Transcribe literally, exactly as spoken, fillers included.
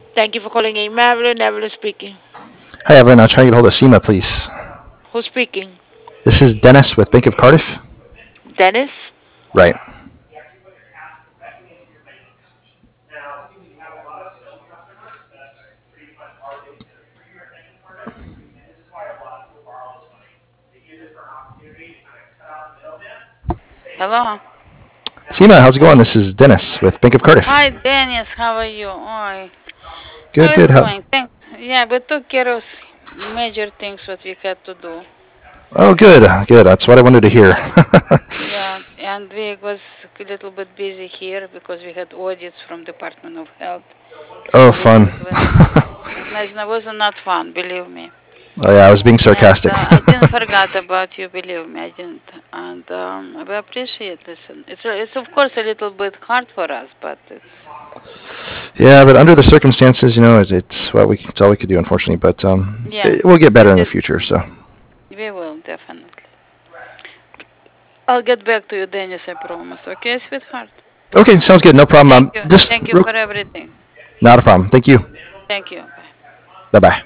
Thank you for calling in Madeline. Evelyn speaking. Hi, Evelyn. I'll try to get hold of Seema, please. Who's speaking? This is Dennis with Bank of Cardiff. Dennis? Right. Hello. Seema, how's it going? This is Dennis with Bank of Cardiff. Hi, Dennis. How are you? Oh, how Good, good. is How? going? Thank. Yeah, we took care of major things what we had to do. Oh, good, good. That's what I wanted to hear. Yeah, and we was a little bit busy here because we had audits from Department of Health. Oh, So we fun. didn't. Was it was not fun, believe me. Oh yeah, I was being And sarcastic. uh, I didn't forget about you, believe me, I didn't. And um, we appreciate this. And It's it's of course a little bit hard for us, but it's Yeah, but under the circumstances, you know, it's, it's what we it's all we could do, unfortunately. But um, yeah, it, we'll get better it in the is. future. So. We will definitely. I'll get back to you, Dennis. I promise. Okay, sweetheart. Okay, sounds good. No problem. Thank Um, you. just Thank you real, for everything. not a problem. Thank you. Thank you. Bye. Bye bye.